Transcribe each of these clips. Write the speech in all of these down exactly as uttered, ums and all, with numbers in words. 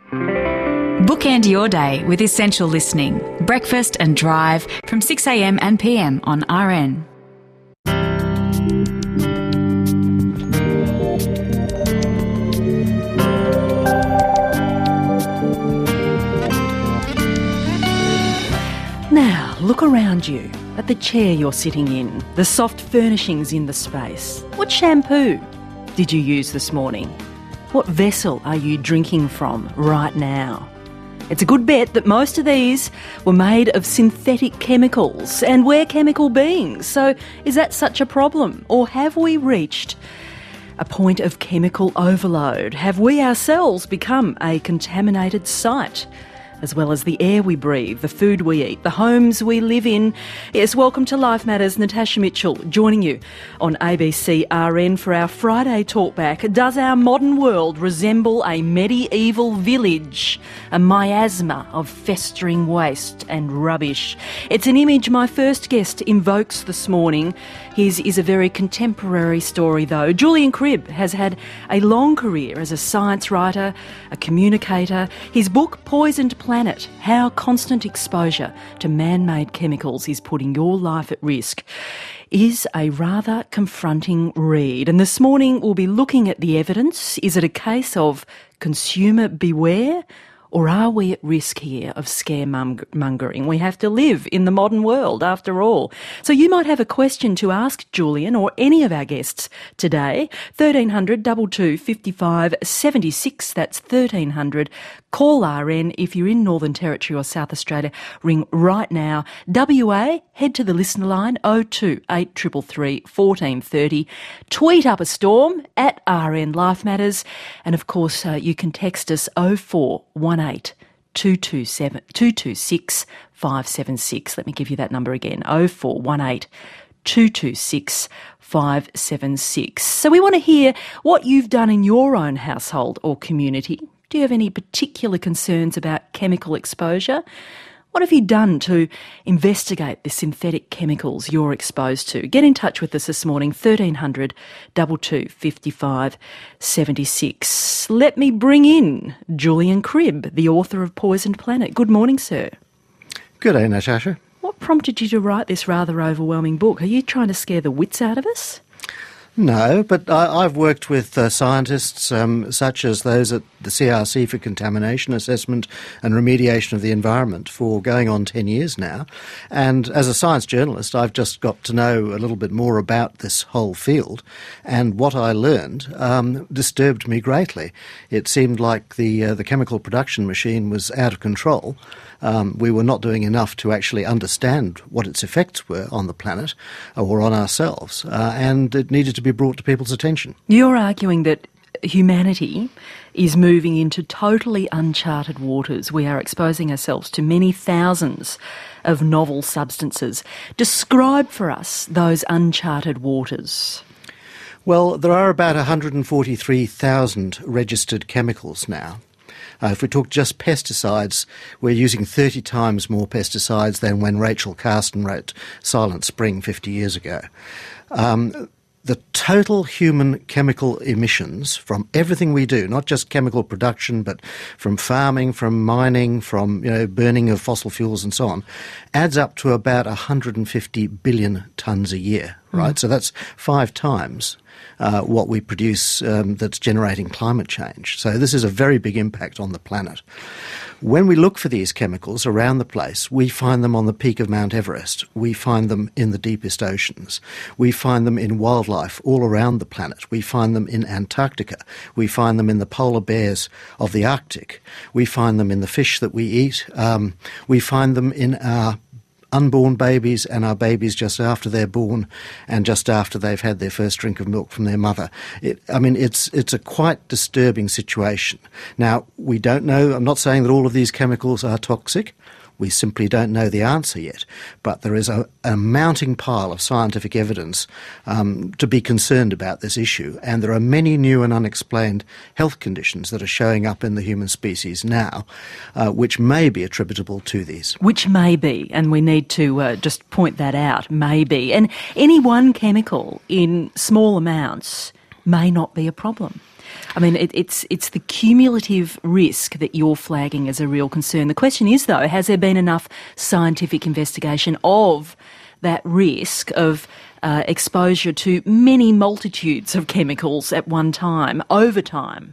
Bookend your day with essential listening. Breakfast and Drive from six a m and p m on R N. Now, look around you at the chair you're sitting in, the soft furnishings in the space. What shampoo did you use this morning? What vessel are you drinking from right now? It's a good bet that most of these were made of synthetic chemicals, and we're chemical beings, so is that such a problem? Or have we reached a point of chemical overload? Have we ourselves become a contaminated site? As well as the air we breathe, the food we eat, the homes we live in. Yes, welcome to Life Matters. Natasha Mitchell joining you on A B C R N for our Friday talkback. Does our modern world resemble a medieval village? A miasma of festering waste and rubbish. It's an image my first guest invokes this morning. His is a very contemporary story though. Julian Cribb has had a long career as a science writer, a communicator. His book, Poisoned Planet, How Constant Exposure to Man-Made Chemicals is Putting Your Life at Risk, is a rather confronting read. And this morning we'll be looking at the evidence. Is it a case of consumer beware? Or are we at risk here of scaremongering? We have to live in the modern world, after all. So you might have a question to ask Julian or any of our guests today. thirteen hundred, two two two, five five seven six, that's thirteen hundred. Call R N if you're in Northern Territory or South Australia. Ring right now. W A, head to the listener line, oh two eight three three, one four three oh. Tweet up a storm at R N Life Matters. And of course, uh, you can text us oh four one eight, two two seven, two two six, five seven six. Let me give you that number again, oh four one eight, two two six, five seven six. So we want to hear what you've done in your own household or community. Do you have any particular concerns about chemical exposure? What have you done to investigate the synthetic chemicals you're exposed to? Get in touch with us this morning, thirteen hundred, two two two, five seven six. Let me bring in Julian Cribb, the author of Poisoned Planet. Good morning, sir. Good day, Natasha. What prompted you to write this rather overwhelming book? Are you trying to scare the wits out of us? No, but I, I've worked with uh, scientists um, such as those at the C R C for Contamination Assessment and Remediation of the Environment for going on ten years now. And as a science journalist, I've just got to know a little bit more about this whole field. And what I learned um, disturbed me greatly. It seemed like the, uh, the chemical production machine was out of control. Um, we were not doing enough to actually understand what its effects were on the planet or on ourselves, uh, and it needed to be brought to people's attention. You're arguing that humanity is moving into totally uncharted waters. We are exposing ourselves to many thousands of novel substances. Describe for us those uncharted waters. Well, there are about one hundred forty-three thousand registered chemicals now. Uh, if we talk just pesticides, we're using thirty times more pesticides than when Rachel Carson wrote Silent Spring fifty years ago. Um, the total human chemical emissions from everything we do, not just chemical production, but from farming, from mining, from you know burning of fossil fuels and so on, adds up to about one hundred fifty billion tonnes a year, right? Mm. So that's five times Uh, what we produce um, that's generating climate change. So this is a very big impact on the planet. When we look for these chemicals around the place, we find them on the peak of Mount Everest. We find them in the deepest oceans. We find them in wildlife all around the planet. We find them in Antarctica. We find them in the polar bears of the Arctic. We find them in the fish that we eat. Um, we find them in our unborn babies and our babies just after they're born and just after they've had their first drink of milk from their mother. It, I mean, it's it's a quite disturbing situation. Now, we don't know, I'm not saying that all of these chemicals are toxic. We simply don't know the answer yet. But there is a, a mounting pile of scientific evidence um, to be concerned about this issue. And there are many new and unexplained health conditions that are showing up in the human species now, uh, which may be attributable to these. Which may be, and we need to uh, just point that out, may be. And any one chemical in small amounts may not be a problem. I mean, it, it's it's the cumulative risk that you're flagging as a real concern. The question is, though, has there been enough scientific investigation of that risk of uh, exposure to many multitudes of chemicals at one time, over time?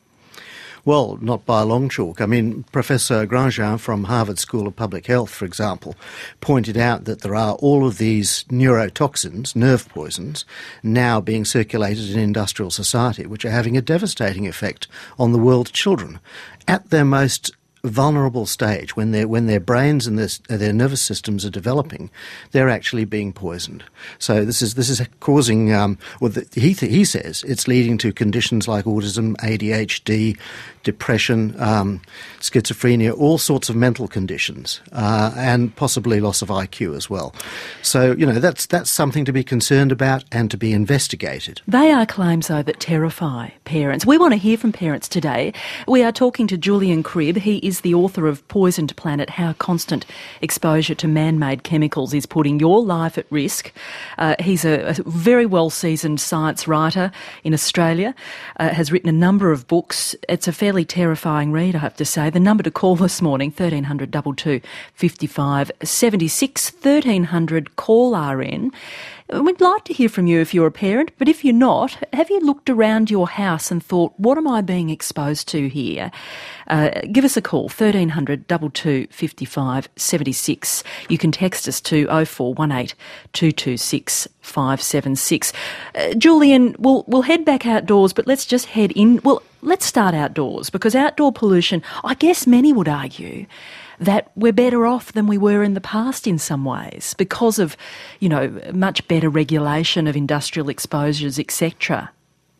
Well, not by a long chalk. I mean, Professor Grandjean from Harvard School of Public Health, for example, pointed out that there are all of these neurotoxins, nerve poisons, now being circulated in industrial society, which are having a devastating effect on the world's children at their most vulnerable stage, when their when their brains and their, their nervous systems are developing, they're actually being poisoned. So this is this is causing, um, well, the, he th- he says it's leading to conditions like autism, A D H D, depression, um, schizophrenia, all sorts of mental conditions, uh, and possibly loss of I Q as well. So you know that's that's something to be concerned about and to be investigated. They are claims, though, that terrify parents. We want to hear from parents today. We are talking to Julian Cribb. He is the author of Poisoned Planet, How Constant Exposure to Man-Made Chemicals is Putting Your Life at Risk. Uh, he's a, a very well-seasoned science writer in Australia, uh, has written a number of books. It's a fairly terrifying read, I have to say. The number to call this morning, thirteen hundred, two two, five five seven six, thirteen hundred, call R N. We'd like to hear from you if you're a parent, but if you're not, have you looked around your house and thought, what am I being exposed to here? Uh, give us a call, thirteen hundred, two two, five five seven six. You can text us to oh four one eight, two two six, five seven six. Uh, Julian, we'll, we'll head back outdoors, but let's just head in. Well, let's start outdoors, because outdoor pollution, I guess many would argue, that we're better off than we were in the past in some ways because of, you know, much better regulation of industrial exposures, et cetera.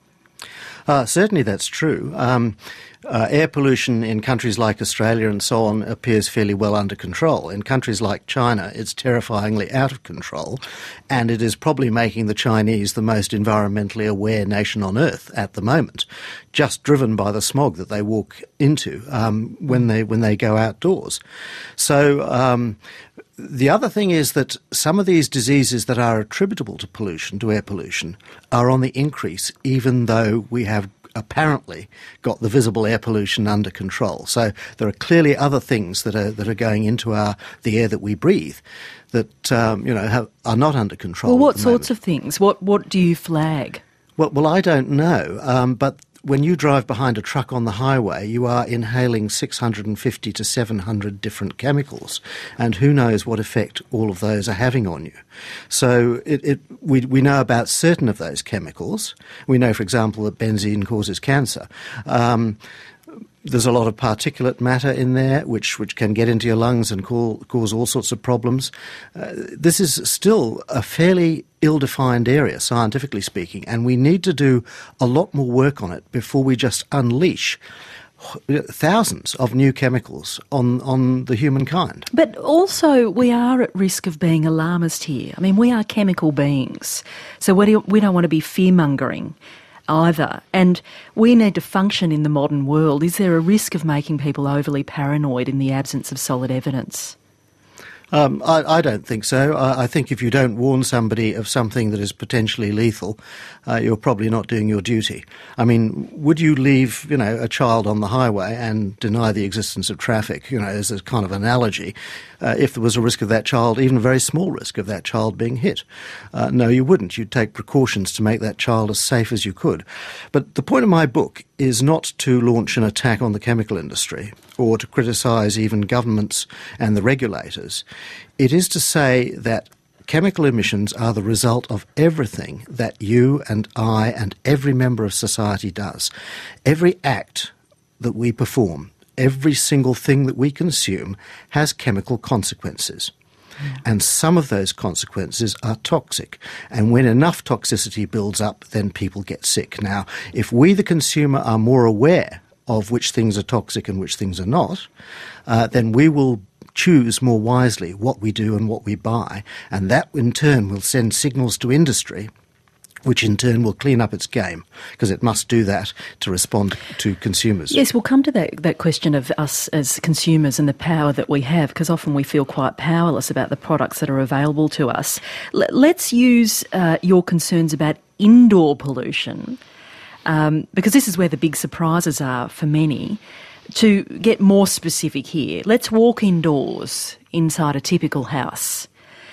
Uh, certainly that's true. Um, uh, air pollution in countries like Australia and so on appears fairly well under control. In countries like China, it's terrifyingly out of control, and it is probably making the Chinese the most environmentally aware nation on earth at the moment, just driven by the smog that they walk into um, when they when they go outdoors. So um, the other thing is that some of these diseases that are attributable to pollution, to air pollution, are on the increase, even though we have apparently got the visible air pollution under control. So there are clearly other things that are that are going into our the air that we breathe that um, you know have, are not under control. Well, what at the sorts moment. of things? What what do you flag? Well, well, I don't know, um, but when you drive behind a truck on the highway, you are inhaling six hundred fifty to seven hundred different chemicals, and who knows what effect all of those are having on you. So it, it, we, we know about certain of those chemicals. We know, for example, that benzene causes cancer. Um, There's a lot of particulate matter in there which, which can get into your lungs and call, cause all sorts of problems. Uh, this is still a fairly ill-defined area, scientifically speaking, and we need to do a lot more work on it before we just unleash thousands of new chemicals on, on the humankind. But also we are at risk of being alarmist here. I mean, we are chemical beings, so we don't, we don't want to be fear-mongering either. And we need to function in the modern world. Is there a risk of making people overly paranoid in the absence of solid evidence? Um, I, I don't think so. I, I think if you don't warn somebody of something that is potentially lethal, uh, you're probably not doing your duty. I mean, would you leave, you know, a child on the highway and deny the existence of traffic, you know, as a kind of analogy, uh, if there was a risk of that child, even a very small risk of that child being hit? Uh, no, you wouldn't. You'd take precautions to make that child as safe as you could. But the point of my book is not to launch an attack on the chemical industry or to criticise even governments and the regulators. It is to say that chemical emissions are the result of everything that you and I and every member of society does. Every act that we perform, every single thing that we consume has chemical consequences. And some of those consequences are toxic. And when enough toxicity builds up, then people get sick. Now, if we, the consumer, are more aware of which things are toxic and which things are not, uh, then we will choose more wisely what we do and what we buy. And that, in turn, will send signals to industry, which in turn will clean up its game, because it must do that to respond to consumers. Yes, we'll come to that, that question of us as consumers and the power that we have, because often we feel quite powerless about the products that are available to us. L- let's use uh, your concerns about indoor pollution um, because this is where the big surprises are for many. To get more specific here, let's walk indoors inside a typical house.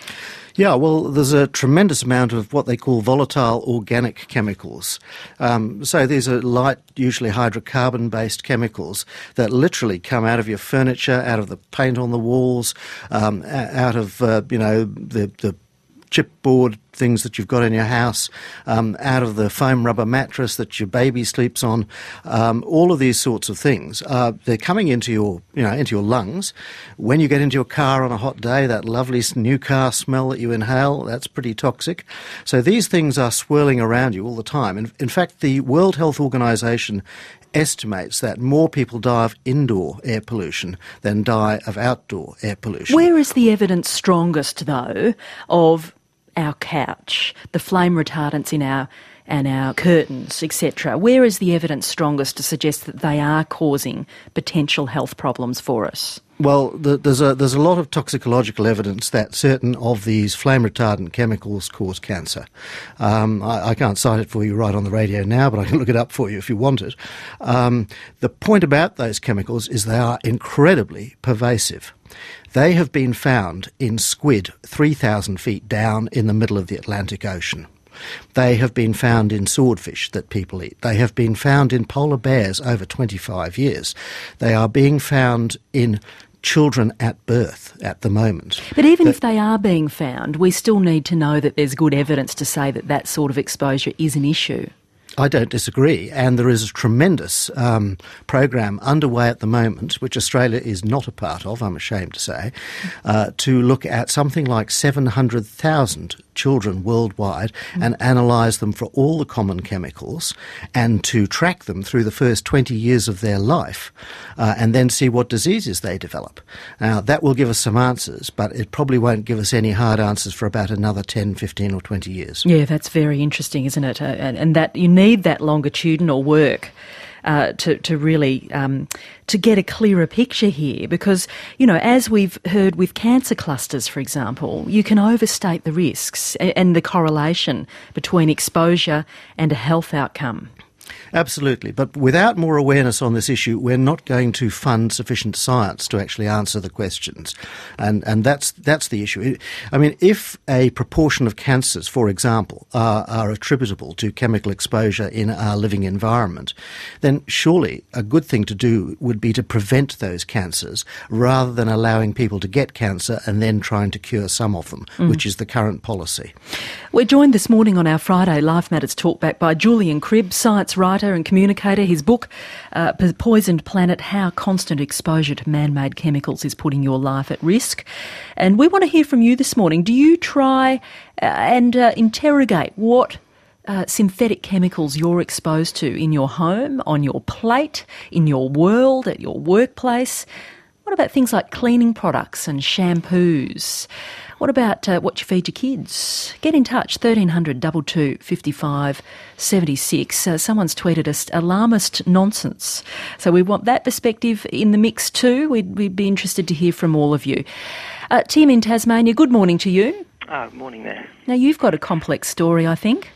Yeah, well, there's a tremendous amount of what they call volatile organic chemicals. Um, so these are light, usually hydrocarbon-based chemicals that literally come out of your furniture, out of the paint on the walls, um, out of, uh, you know, the, the chipboard things that you've got in your house, um, out of the foam rubber mattress that your baby sleeps on, um, all of these sorts of things. Uh, they're coming into your, you know, into your lungs. When you get into your car on a hot day, that lovely new car smell that you inhale, that's pretty toxic. So these things are swirling around you all the time. In, in fact, the World Health Organization estimates that more people die of indoor air pollution than die of outdoor air pollution. Where is the evidence strongest, though, of our couch, the flame retardants in our and our curtains, et cetera? Where is the evidence strongest to suggest that they are causing potential health problems for us? Well, the, there's a there's a lot of toxicological evidence that certain of these flame retardant chemicals cause cancer. Um, I, I can't cite it for you right on the radio now, but I can look it up for you if you want it. Um, the point about those chemicals is they are incredibly pervasive. They have been found in squid three thousand feet down in the middle of the Atlantic Ocean. They have been found in swordfish that people eat. They have been found in polar bears over twenty-five years. They are being found in children at birth at the moment. But even that, if they are being found, we still need to know that there's good evidence to say that that sort of exposure is an issue. I don't disagree, and there is a tremendous um, program underway at the moment, which Australia is not a part of, I'm ashamed to say, uh, to look at something like seven hundred thousand children worldwide mm. and analyse them for all the common chemicals and to track them through the first twenty years of their life uh, and then see what diseases they develop. Now, that will give us some answers, but it probably won't give us any hard answers for about another ten, fifteen or twenty years. Yeah, that's very interesting, isn't it? Uh, and, and that you need that longitudinal work uh, to, to really um, to get a clearer picture here, because, you know, as we've heard with cancer clusters, for example, you can overstate the risks and the correlation between exposure and a health outcome. Absolutely, but without more awareness on this issue, we're not going to fund sufficient science to actually answer the questions, and and that's that's the issue. I mean, if a proportion of cancers, for example, are, are attributable to chemical exposure in our living environment, then surely a good thing to do would be to prevent those cancers rather than allowing people to get cancer and then trying to cure some of them, mm. which is the current policy. We're joined this morning on our Friday Life Matters Talkback by Julian Cribb, science writer and communicator. His book, uh, Poisoned Planet, How Constant Exposure to Man-Made Chemicals is Putting Your Life at Risk. And we want to hear from you this morning. Do you try uh, and uh, interrogate what uh, synthetic chemicals you're exposed to in your home, on your plate, in your world, at your workplace? What about things like cleaning products and shampoos? What about uh, what you feed your kids? Get in touch, thirteen hundred, two two, five five, seven six. Uh, someone's tweeted us, alarmist nonsense. So we want that perspective in the mix too. We'd, we'd be interested to hear from all of you. Uh, Tim in Tasmania, good morning to you. Oh, morning there. Now, you've got a complex story, I think.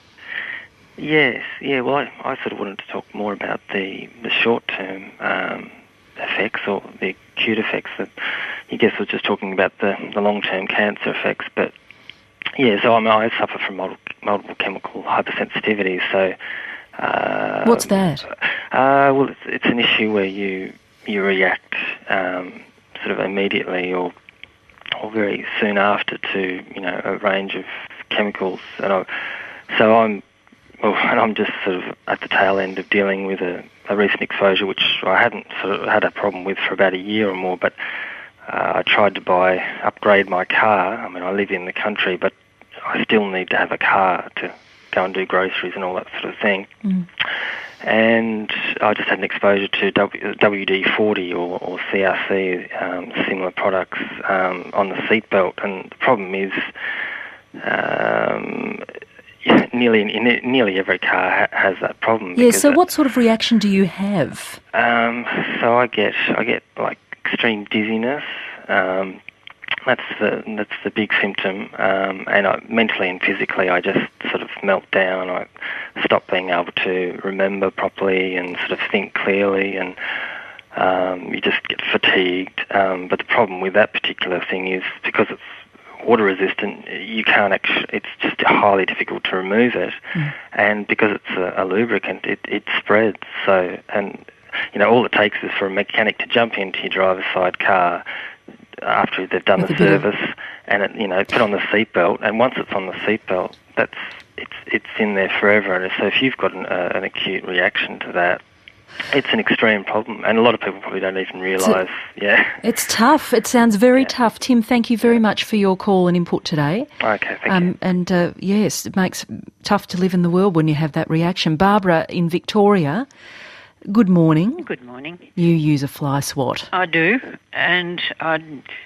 Yes, yeah, well, I, I sort of wanted to talk more about the, the short-term um, effects or the acute effects that I guess I was just talking about the, the long-term cancer effects, but yeah, so I, mean, I suffer from multiple, multiple chemical hypersensitivity, so... Uh, What's that? Uh, well, it's, it's an issue where you you react um, sort of immediately or or very soon after to, you know, a range of chemicals, and I, so I'm well, and I'm just sort of at the tail end of dealing with a, a recent exposure which I hadn't sort of had a problem with for about a year or more, but uh, I tried to buy, upgrade my car. I mean, I live in the country, but I still need to have a car to go and do groceries and all that sort of thing. Mm. And I just had an exposure to W D forty or, or C R C, um, similar products, um, on the seatbelt. And the problem is, um, nearly in, nearly every car ha- has that problem. Yeah. So, what sort of reaction do you have? Um, so I get I get like extreme dizziness. Um, that's the that's the big symptom, um, and I, mentally and physically, I just sort of melt down. I stop being able to remember properly and sort of think clearly, and um, you just get fatigued. Um, but the problem with that particular thing is because it's water resistant, you can't actually, it's just highly difficult to remove it. Mm. And because it's a, a lubricant, it, it spreads. So, and, you know, all it takes is for a mechanic to jump into your driver's side car after they've done With the service of... and, it, you know, put on the seatbelt. And once it's on the seatbelt, that's, it's, it's in there forever. And so if you've got an, uh, an acute reaction to that, it's an extreme problem, and a lot of people probably don't even realise, so, yeah. It's tough. It sounds very yeah. tough. Tim, thank you very much for your call and input today. Okay, thank um, you. And, uh, yes, it makes it tough to live in the world when you have that reaction. Barbara in Victoria, good morning. Good morning. You use a fly swat. I do, and I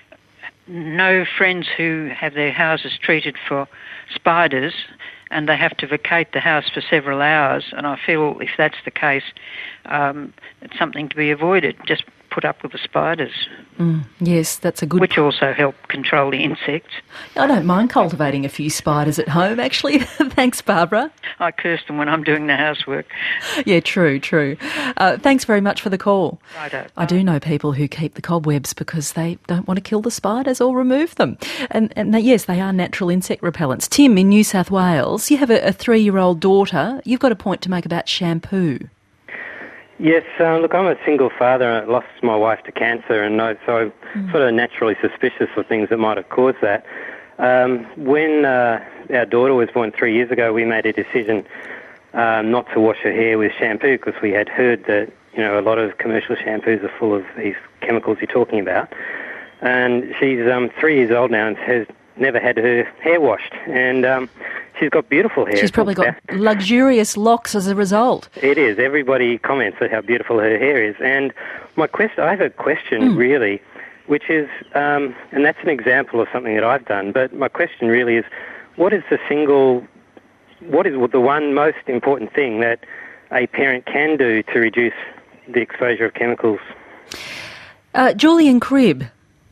know friends who have their houses treated for spiders, and they have to vacate the house for several hours, and I feel if that's the case, um, it's something to be avoided. Just put up with the spiders. Mm, yes, that's a good... Which also help control the insects. I don't mind cultivating a few spiders at home, actually. Thanks, Barbara. I curse them when I'm doing the housework. Yeah, true, true. Uh, thanks very much for the call. Righto. I do know people who keep the cobwebs because they don't want to kill the spiders or remove them. And, and they, yes, they are natural insect repellents. Tim, in New South Wales, you have a, a three-year-old daughter. You've got a point to make about shampoo. Yes, uh, look, I'm a single father. I lost my wife to cancer, and I, so I'm mm. sort of naturally suspicious of things that might have caused that. Um, when uh, our daughter was born three years ago, we made a decision um, not to wash her hair with shampoo because we had heard that, you know, a lot of commercial shampoos are full of these chemicals you're talking about. And she's um, three years old now and has never had her hair washed. And um, she's got beautiful hair. She's probably got luxurious locks as a result. It is. Everybody comments on how beautiful her hair is. And my quest- I have a question, mm. really, which is, um, and that's an example of something that I've done, but my question really is, what is the single, what is the one most important thing that a parent can do to reduce the exposure of chemicals? Uh, Julian Cribb.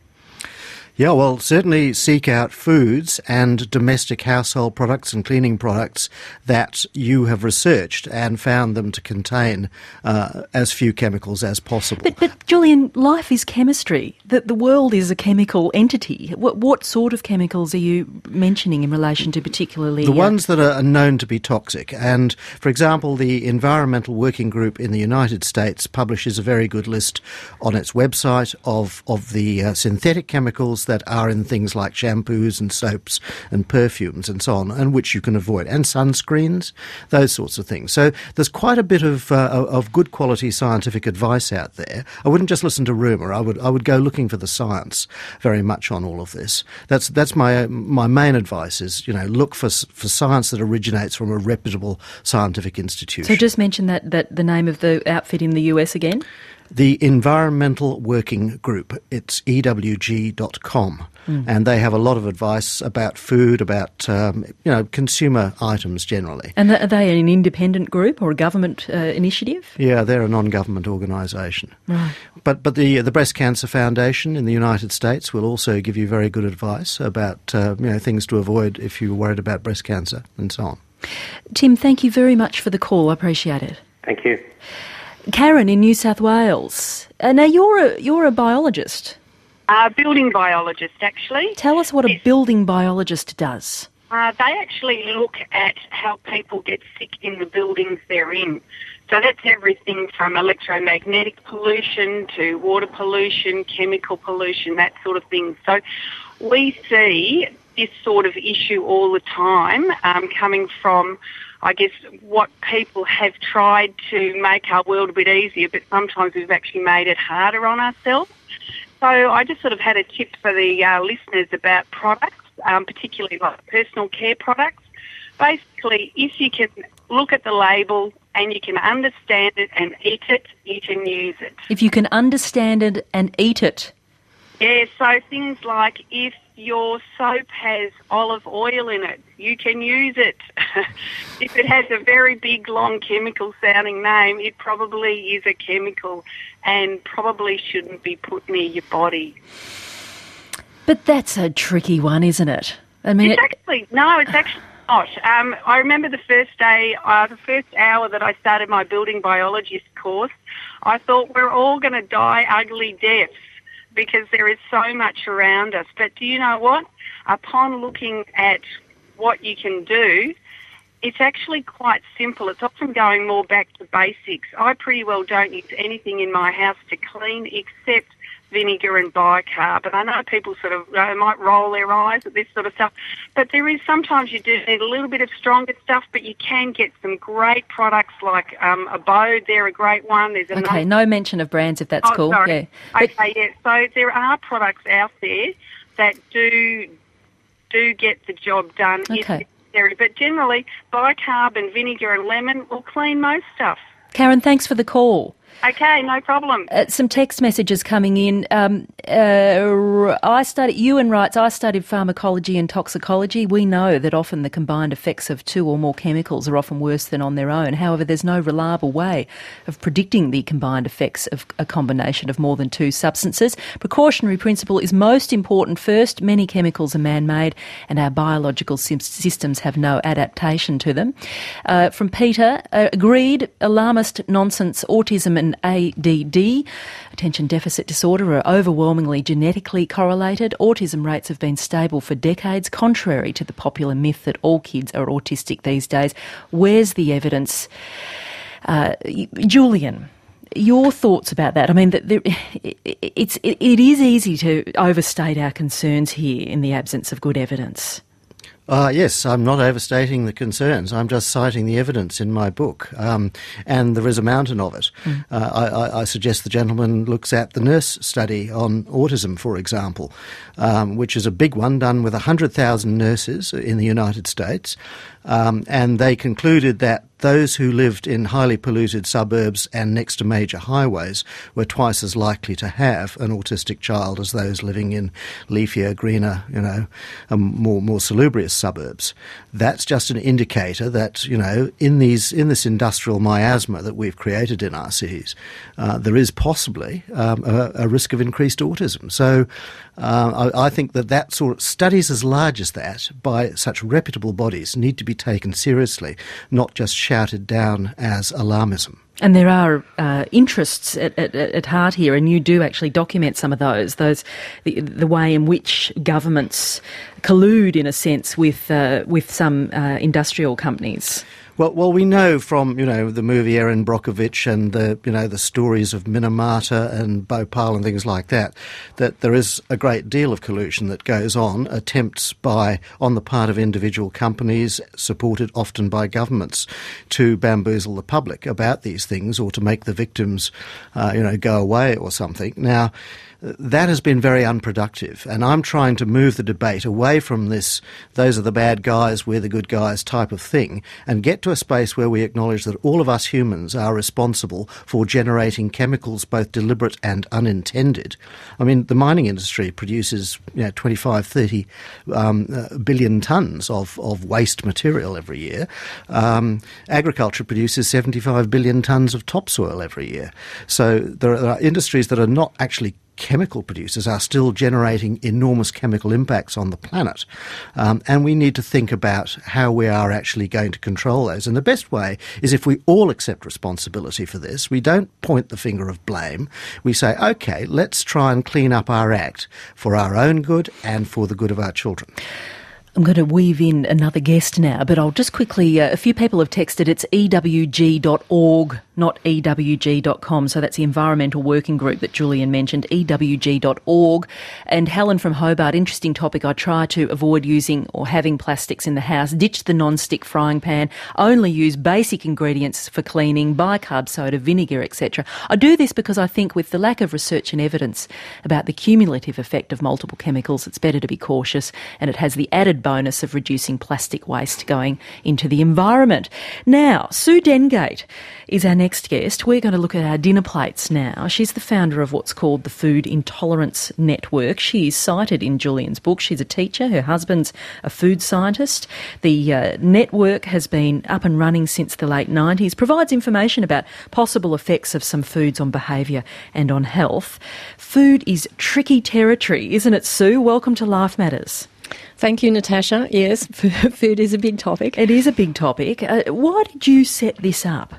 Yeah, well, certainly seek out foods and domestic household products and cleaning products that you have researched and found them to contain uh, as few chemicals as possible. But, but Julian, life is chemistry. The, the world is a chemical entity. What, what sort of chemicals are you mentioning in relation to particularly... The uh, ones that are known to be toxic. And, for example, the Environmental Working Group in the United States publishes a very good list on its website of, of the uh, synthetic chemicals that are in things like shampoos and soaps and perfumes and so on, and which you can avoid, and sunscreens, those sorts of things. So there's quite a bit of uh, of good quality scientific advice out there. I wouldn't just listen to rumour. I would I would go looking for the science very much on all of this. That's that's my my main advice is, you know, look for for science that originates from a reputable scientific institution. So just mention that that the name of the outfit in the U S again. The Environmental Working Group. It's E W G dot com. Mm. And they have a lot of advice about food, about, um, you know, consumer items generally. And are they an independent group or a government uh, initiative? Yeah, they're a non-government organisation. Right. But but the the Breast Cancer Foundation in the United States will also give you very good advice about, uh, you know, things to avoid if you're worried about breast cancer and so on. Tim, thank you very much for the call. I appreciate it. Thank you. Karen in New South Wales. Uh, now, you're a, you're a biologist. A uh, building biologist, actually. Tell us what a yes. building biologist does. Uh, they actually look at how people get sick in the buildings they're in. So that's everything from electromagnetic pollution to water pollution, chemical pollution, that sort of thing. So we see this sort of issue all the time um, coming from, I guess, what people have tried to make our world a bit easier, but sometimes we've actually made it harder on ourselves. So I just sort of had a tip for the uh, listeners about products, um, particularly like personal care products. Basically, if you can look at the label and you can understand it and eat it, you can use it. If you can understand it and eat it. Yeah, so things like if your soap has olive oil in it, you can use it. If it has a very big, long chemical-sounding name, it probably is a chemical and probably shouldn't be put near your body. But that's a tricky one, isn't it? I mean, it's it... actually no, it's actually not. Um, I remember the first day, uh, the first hour that I started my building biologist course, I thought we're all going to die ugly deaths because there is so much around us. But do you know what? Upon looking at what you can do, it's actually quite simple. It's often going more back to basics. I pretty well don't use anything in my house to clean except vinegar and bicarb. And I know people sort of uh, might roll their eyes at this sort of stuff, but there is sometimes you do need a little bit of stronger stuff, but you can get some great products like um, Abode. They're a great one. There's another... Okay, no mention of brands if that's oh, cool. Sorry. Yeah. Okay, yeah. So there are products out there that do do get the job done. Okay. If but generally, bicarb and vinegar and lemon will clean most stuff. Karen, thanks for the call. Okay, no problem. Uh, some text messages coming in. Um, uh, I studied, Ewan writes, I studied pharmacology and toxicology. We know that often the combined effects of two or more chemicals are often worse than on their own. However, there's no reliable way of predicting the combined effects of a combination of more than two substances. Precautionary principle is most important. First, many chemicals are man-made and our biological systems have no adaptation to them. Uh, from Peter, uh, agreed, alarmist nonsense, autism and A D D, attention deficit disorder, are overwhelmingly genetically correlated. Autism rates have been stable for decades, contrary to the popular myth that all kids are autistic these days. Where's the evidence? Uh, Julian, your thoughts about that? I mean, there, it's, it, it is easy to overstate our concerns here in the absence of good evidence. Uh, yes, I'm not overstating the concerns. I'm just citing the evidence in my book, um, and there is a mountain of it. Mm. Uh, I, I suggest the gentleman looks at the nurse study on autism, for example, um, which is a big one done with one hundred thousand nurses in the United States, um, and they concluded that those who lived in highly polluted suburbs and next to major highways were twice as likely to have an autistic child as those living in leafier, greener, you know, um, more more salubrious suburbs. That's just an indicator that, you know, in these in this industrial miasma that we've created in our cities, uh, there is possibly um, a, a risk of increased autism. So uh, I, I think that that sort of studies as large as that by such reputable bodies need to be taken seriously, not just shouted down as alarmism. And there are uh, interests at, at, at heart here, and you do actually document some of those, those the, the way in which governments collude, in a sense, with uh, with some uh, industrial companies. Well, well, we know from, you know, the movie Erin Brockovich and the, you know, the stories of Minamata and Bhopal and things like that, that there is a great deal of collusion that goes on, attempts by, on the part of individual companies, supported often by governments, to bamboozle the public about these things or to make the victims, uh, you know, go away or something. Now, that has been very unproductive, and I'm trying to move the debate away from this those are the bad guys, we're the good guys type of thing, and get to a space where we acknowledge that all of us humans are responsible for generating chemicals, both deliberate and unintended. I mean, the mining industry produces, you know, twenty-five, thirty um, uh, billion tonnes of, of waste material every year. Um, agriculture produces seventy-five billion tonnes of topsoil every year. So there are industries that are not actually chemical producers are still generating enormous chemical impacts on the planet. Um, and we need to think about how we are actually going to control those. And the best way is if we all accept responsibility for this. We don't point the finger of blame. We say, OK, let's try and clean up our act for our own good and for the good of our children. I'm going to weave in another guest now, but I'll just quickly, uh, a few people have texted, it's E W G dot org, not E W G dot com, so that's the Environmental Working Group that Julian mentioned, E W G dot org. And Helen from Hobart, interesting topic, I try to avoid using or having plastics in the house, ditch the non-stick frying pan, only use basic ingredients for cleaning, bicarb soda, vinegar, et cetera. I do this because I think with the lack of research and evidence about the cumulative effect of multiple chemicals, it's better to be cautious, and it has the added bonus of reducing plastic waste going into the environment. Now, Sue Dengate is our next guest. We're going to look at our dinner plates now. She's the founder of what's called the Food Intolerance Network. She is cited in Julian's book. She's a teacher. Her husband's a food scientist. The uh, network has been up and running since the late nineties, provides information about possible effects of some foods on behaviour and on health. Food is tricky territory, isn't it, Sue? Welcome to Life Matters. Thank you, Natasha. Yes, food is a big topic. It is a big topic. Uh, why did you set this up?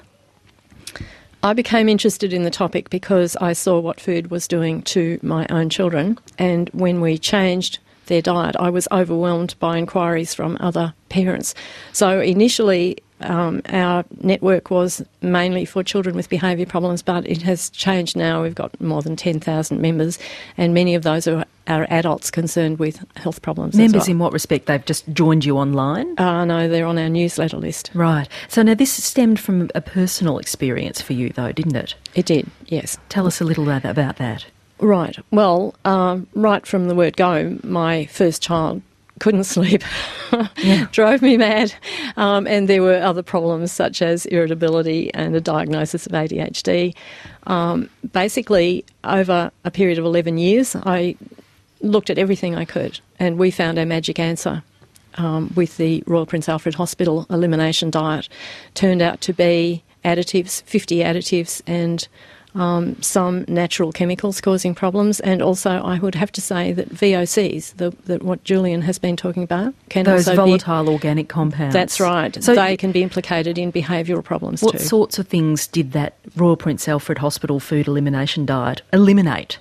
I became interested in the topic because I saw what food was doing to my own children, and when we changed their diet, I was overwhelmed by inquiries from other parents. So initially, um, our network was mainly for children with behaviour problems, but it has changed now. We've got more than ten thousand members, and many of those are, are adults concerned with health problems. Members as well. In what respect? They've just joined you online? Uh, no, they're on our newsletter list. Right. So now this stemmed from a personal experience for you, though, didn't it? It did, yes. Tell us a little bit about that. Right. Well, um, right from the word go, my first child couldn't sleep, yeah. drove me mad, um, and there were other problems such as irritability and a diagnosis of A D H D. Um, basically, over a period of eleven years, I looked at everything I could, and we found our magic answer um, with the Royal Prince Alfred Hospital elimination diet. Turned out to be additives, fifty additives, and Um, some natural chemicals causing problems, and also I would have to say that V O Cs, the, the, what Julian has been talking about, can those also volatile be, organic compounds. That's right. So they can be implicated in behavioural problems what too. What sorts of things did that Royal Prince Alfred Hospital food elimination diet eliminate?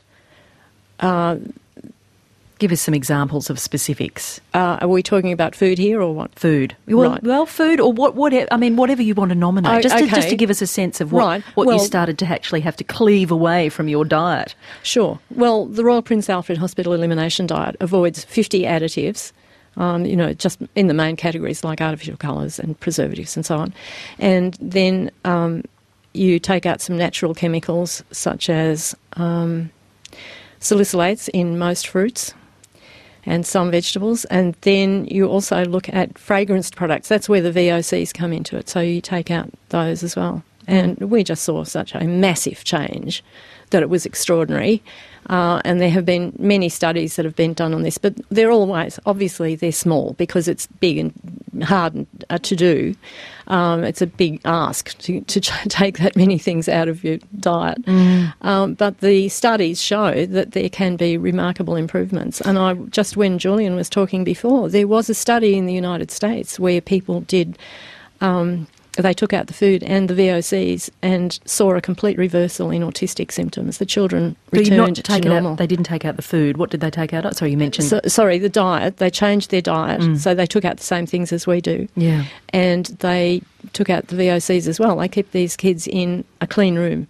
Uh, Give us some examples of specifics. Uh, are we talking about food here or what? Food. Well, right. well food or what? Whatever. I mean, whatever you want to nominate. Oh, just, to, okay. just to give us a sense of what, right. what well, you started to actually have to cleave away from your diet. Sure. Well, the Royal Prince Alfred Hospital elimination diet avoids fifty additives, um, you know, just in the main categories like artificial colours and preservatives and so on. And then um, you take out some natural chemicals such as um, salicylates in most fruits and some vegetables, and then you also look at fragranced products. That's where the V O Cs come into it, so you take out those as well. And we just saw such a massive change that it was extraordinary. Uh, and there have been many studies that have been done on this, but they're always, obviously they're small because it's big and hard uh, to do. Um, it's a big ask to, to take that many things out of your diet. Mm. Um, but the studies show that there can be remarkable improvements. And I just when Julian was talking before, there was a study in the United States where people did... Um, They took out the food and the V O Cs and saw a complete reversal in autistic symptoms. The children returned not to normal. Out, they didn't take out the food. What did they take out? Sorry, you mentioned... So, sorry, the diet. They changed their diet, mm. so they took out the same things as we do. Yeah. And they took out the V O Cs as well. They kept these kids in a clean room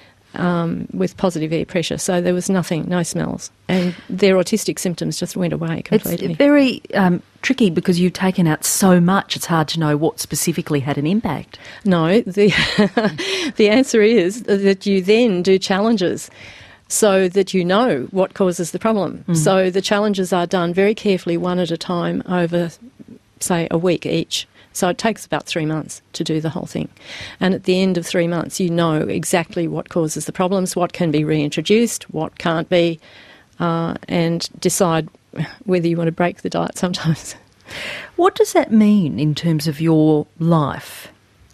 um, with positive air pressure, so there was nothing, no smells. And their autistic symptoms just went away completely. It's very um, tricky because you've taken out so much, it's hard to know what specifically had an impact. No, the the answer is that you then do challenges so that you know what causes the problem. Mm. So the challenges are done very carefully, one at a time, over, say, a week each. So it takes about three months to do the whole thing. And at the end of three months, you know exactly what causes the problems, what can be reintroduced, what can't be, uh, and decide whether you want to break the diet sometimes. What does that mean in terms of your life?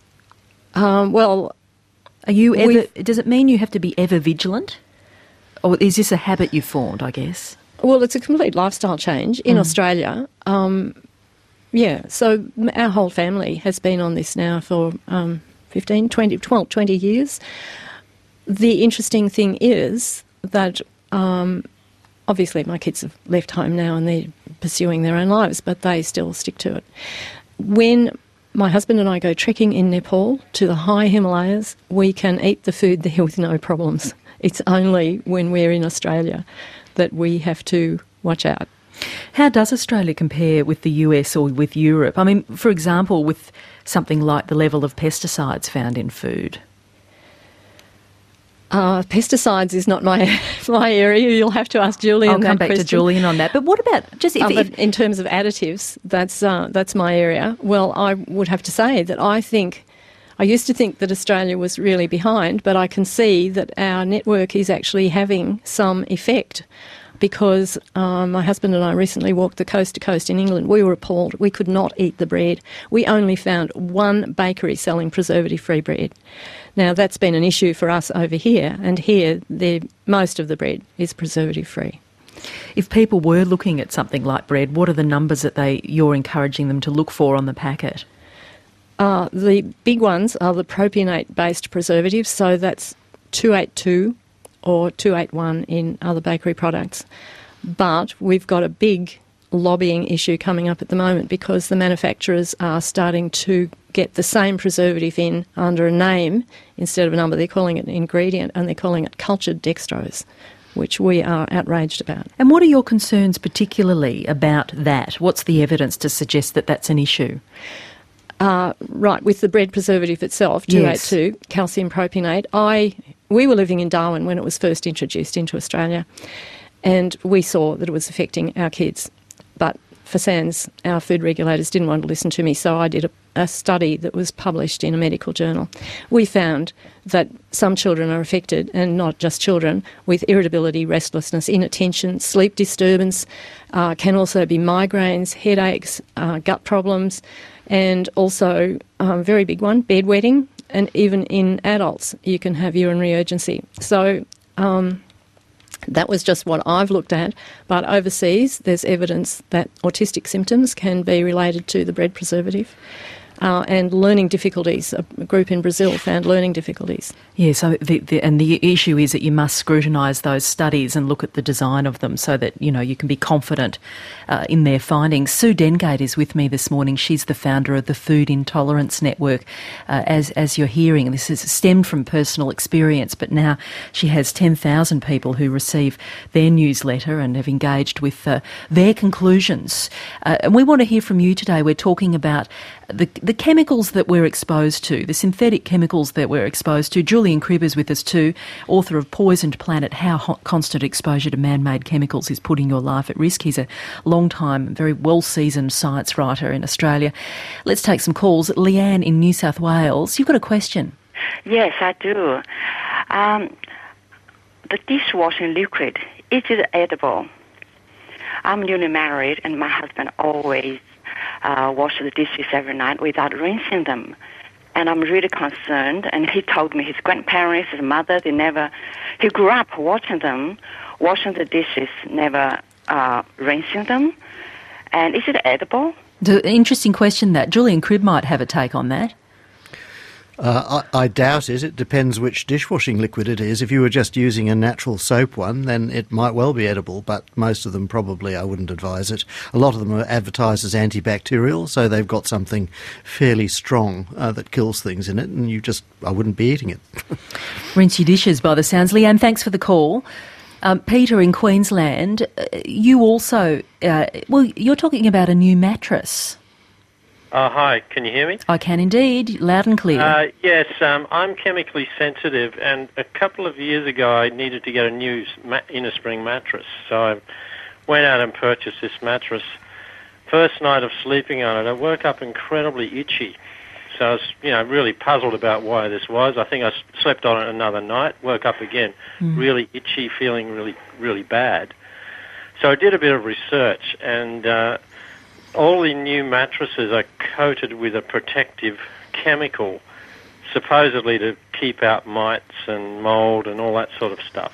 Um, well, are you ever? Does it mean you have to be ever vigilant? Or is this a habit you've formed, I guess? Well, it's a complete lifestyle change in mm. Australia. Um Yeah, so our whole family has been on this now for um, fifteen, twenty, twelve, twenty years. The interesting thing is that um, obviously my kids have left home now and they're pursuing their own lives, but they still stick to it. When my husband and I go trekking in Nepal to the high Himalayas, we can eat the food there with no problems. It's only when we're in Australia that we have to watch out. How does Australia compare with the U S or with Europe? I mean, for example, with something like the level of pesticides found in food. Uh, pesticides is not my my area. You'll have to ask Julian. I'll come that back question. to Julian on that. But what about just if, uh, if, in terms of additives? That's uh, that's my area. Well, I would have to say that I think I used to think that Australia was really behind, but I can see that our network is actually having some effect. Because um, my husband and I recently walked the coast to coast in England. We were appalled. We could not eat the bread. We only found one bakery selling preservative-free bread. Now, that's been an issue for us over here, and here most of the bread is preservative-free. If people were looking at something like bread, what are the numbers that they you're encouraging them to look for on the packet? Uh, the big ones are the propionate-based preservatives, so that's two eighty-two or two eighty-one in other bakery products. But we've got a big lobbying issue coming up at the moment because the manufacturers are starting to get the same preservative in under a name instead of a number. They're calling it an ingredient and they're calling it cultured dextrose, which we are outraged about. And what are your concerns particularly about that? What's the evidence to suggest that that's an issue? Uh, right, with the bread preservative itself, two eighty-two, yes. Calcium propionate, I we were living in Darwin when it was first introduced into Australia, and we saw that it was affecting our kids. But for S A N Z, our food regulators didn't want to listen to me, so I did a, a study that was published in a medical journal. We found that some children are affected, and not just children, with irritability, restlessness, inattention, sleep disturbance, uh, can also be migraines, headaches, uh, gut problems, and also, a um, very big one, bedwetting, and even in adults you can have urinary urgency. So um, that was just what I've looked at, but overseas there's evidence that autistic symptoms can be related to the bread preservative. Uh, and learning difficulties. A group in Brazil found learning difficulties. Yeah, so the, the, and the issue is that you must scrutinise those studies and look at the design of them so that, you know, you can be confident uh, in their findings. Sue Dengate is with me this morning. She's the founder of the Food Intolerance Network. Uh, as as you're hearing, this has stemmed from personal experience, but now she has ten thousand people who receive their newsletter and have engaged with uh, their conclusions. Uh, and we want to hear from you today. We're talking about the the chemicals that we're exposed to, the synthetic chemicals that we're exposed to. Julian Cribb is with us too, author of Poisoned Planet, How Constant Exposure to Man-Made Chemicals is Putting Your Life at Risk. He's a long-time, very well-seasoned science writer in Australia. Let's take some calls. Leanne in New South Wales, you've got a question. Yes, I do. Um, the dishwashing liquid, is it edible? I'm newly married and my husband always Uh, wash the dishes every night without rinsing them. And I'm really concerned. And he told me his grandparents, his mother, they never, he grew up watching them, washing the dishes, never uh, rinsing them. And is it edible? The interesting question that. Julian Cribb might have a take on that. Uh, I, I doubt it. It depends which dishwashing liquid it is. If you were just using a natural soap one, then it might well be edible, but most of them probably I wouldn't advise it. A lot of them are advertised as antibacterial, so they've got something fairly strong uh, that kills things in it, and you just, I wouldn't be eating it. Rinse your dishes by the sounds. Leanne, thanks for the call. Um, Peter in Queensland, uh, you also, uh, well, you're talking about a new mattress. Oh, hi. Can you hear me? I can indeed, loud and clear. Uh, yes, um, I'm chemically sensitive, and a couple of years ago I needed to get a new ma- inner spring mattress. So I went out and purchased this mattress. First night of sleeping on it, I woke up incredibly itchy. So I was, you know, really puzzled about why this was. I think I slept on it another night, woke up again, mm. really itchy, feeling really, really bad. So I did a bit of research, and Uh, all the new mattresses are coated with a protective chemical, supposedly to keep out mites and mould and all that sort of stuff.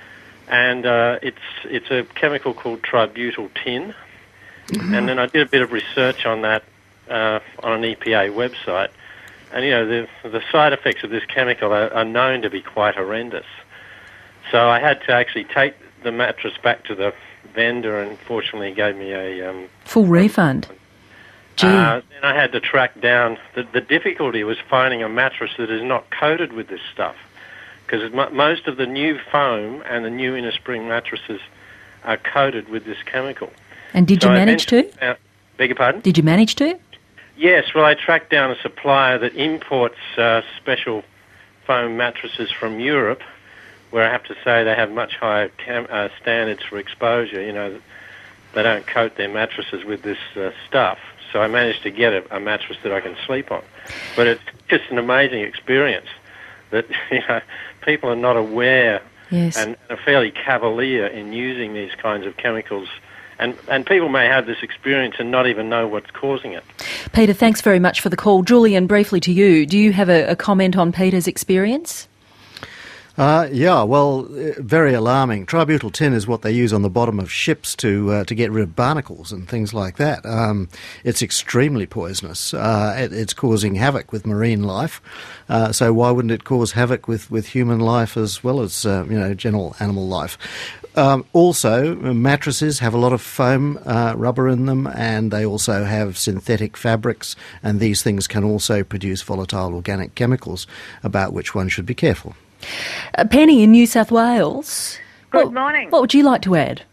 And uh, it's it's a chemical called tributyl tin. Mm-hmm. And then I did a bit of research on that uh, on an E P A website. And, you know, the, the side effects of this chemical are, are known to be quite horrendous. So I had to actually take the mattress back to the vendor, and fortunately he gave me a um, full refund. Gee. Uh, then I had to track down. The, the difficulty was finding a mattress that is not coated with this stuff, because m- most of the new foam and the new inner spring mattresses are coated with this chemical. And did so you manage to? Uh, beg your pardon? Did you manage to? Yes. Well, I tracked down a supplier that imports uh, special foam mattresses from Europe, where I have to say they have much higher cam- uh, standards for exposure. You know, they don't coat their mattresses with this uh, stuff. So I managed to get a, a mattress that I can sleep on. But it's just an amazing experience that, you know, people are not aware yes. and are fairly cavalier in using these kinds of chemicals. And, and people may have this experience and not even know what's causing it. Peter, thanks very much for the call. Julian, briefly to you, do you have a, a comment on Peter's experience? Uh, yeah, well, uh, very alarming. Tributyl tin is what they use on the bottom of ships to uh, to get rid of barnacles and things like that. Um, it's extremely poisonous. Uh, it, it's causing havoc with marine life. Uh, so why wouldn't it cause havoc with, with human life as well as uh, you know general animal life? Um, also, mattresses have a lot of foam uh, rubber in them, and they also have synthetic fabrics, and these things can also produce volatile organic chemicals, about which one should be careful. Uh, Penny in New South Wales. Good what, morning. What would you like to add?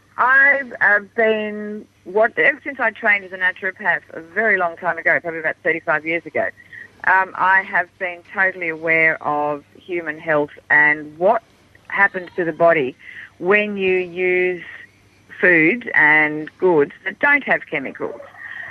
I've uh, been, what, ever since I trained as a naturopath a very long time ago, probably about thirty-five years ago, um, I have been totally aware of human health and what happens to the body when you use food and goods that don't have chemicals.